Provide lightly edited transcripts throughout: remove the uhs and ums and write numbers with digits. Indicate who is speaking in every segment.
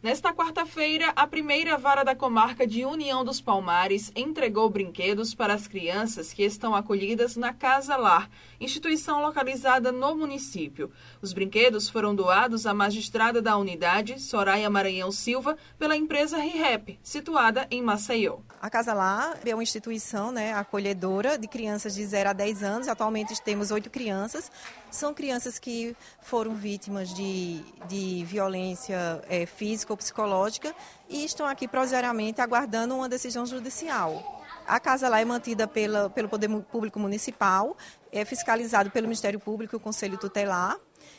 Speaker 1: Nesta quarta-feira, a primeira vara da comarca de União dos Palmares entregou brinquedos para as crianças que estão acolhidas na Casa Lar, instituição localizada no município. Os brinquedos foram doados à magistrada da unidade, Soraya Maranhão Silva, pela empresa RIREP, situada em Maceió.
Speaker 2: A Casa Lar é uma instituição, acolhedora de crianças de 0 a 10 anos. Atualmente temos 8 crianças. São crianças que foram vítimas de violência física ou psicológica e estão aqui provisoriamente aguardando uma decisão judicial. A Casa Lar é mantida pelo Poder Público Municipal, é fiscalizado pelo Ministério Público e o Conselho Tutelar.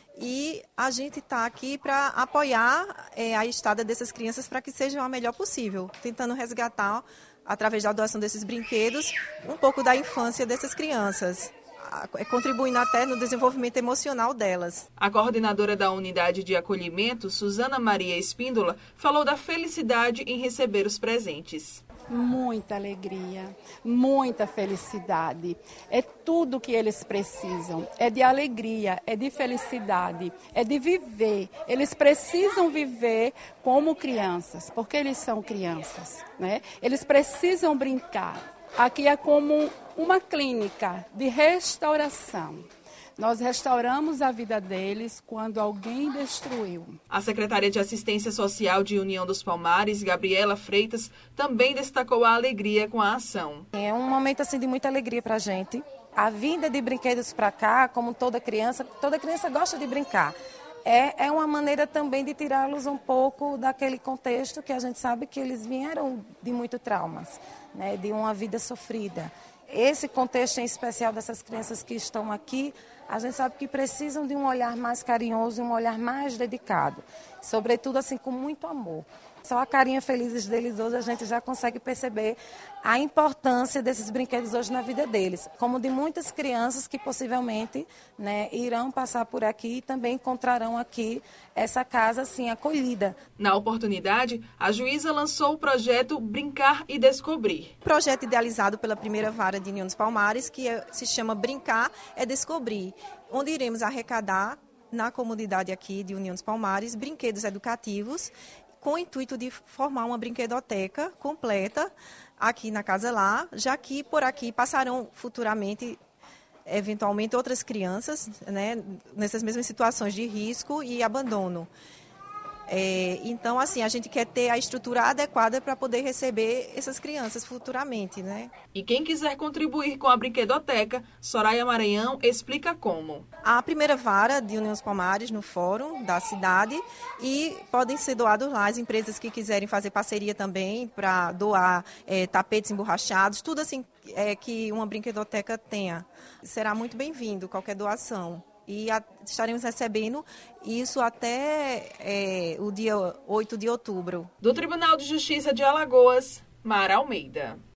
Speaker 2: E a gente está aqui para apoiar a estada dessas crianças para que seja a melhor possível, tentando resgatar, através da doação desses brinquedos, um pouco da infância dessas crianças, contribuindo até no desenvolvimento emocional delas.
Speaker 1: A coordenadora da unidade de acolhimento, Suzana Maria Espíndola, falou da felicidade em receber os presentes.
Speaker 3: Muita alegria, muita felicidade. É tudo que eles precisam. É de alegria, é de felicidade, é de viver. Eles precisam viver como crianças, porque eles são crianças, né? Eles precisam brincar. Aqui é como uma clínica de restauração. Nós restauramos a vida deles quando alguém destruiu.
Speaker 1: A secretária de Assistência Social de União dos Palmares, Gabriela Freitas, também destacou a alegria com a ação.
Speaker 4: É um momento de muita alegria para a gente. A vinda de brinquedos para cá, como toda criança gosta de brincar. É uma maneira também de tirá-los um pouco daquele contexto que a gente sabe que eles vieram de muitos traumas, de uma vida sofrida. Esse contexto em especial dessas crianças que estão aqui, a gente sabe que precisam de um olhar mais carinhoso e um olhar mais dedicado, sobretudo com muito amor. Só a carinha feliz deles hoje a gente já consegue perceber a importância desses brinquedos hoje na vida deles, como de muitas crianças que possivelmente irão passar por aqui e também encontrarão aqui essa casa acolhida.
Speaker 1: Na oportunidade, a juíza lançou o projeto Brincar e Descobrir.
Speaker 2: Projeto idealizado pela primeira vara de União dos Palmares, que se chama Brincar é Descobrir, onde iremos arrecadar na comunidade aqui de União dos Palmares brinquedos educativos, com o intuito de formar uma brinquedoteca completa aqui na Casa Lar, já que por aqui passarão futuramente, eventualmente, outras crianças, nessas mesmas situações de risco e abandono. Então, a gente quer ter a estrutura adequada para poder receber essas crianças futuramente,
Speaker 1: E quem quiser contribuir com a brinquedoteca, Soraya Maranhão explica como.
Speaker 2: A primeira vara de União dos Palmares no fórum da cidade e podem ser doados lá as empresas que quiserem fazer parceria também para doar tapetes emborrachados, tudo que uma brinquedoteca tenha. Será muito bem-vindo qualquer doação. E estaremos recebendo isso até o dia 8 de outubro.
Speaker 1: Do Tribunal de Justiça de Alagoas, Mara Almeida.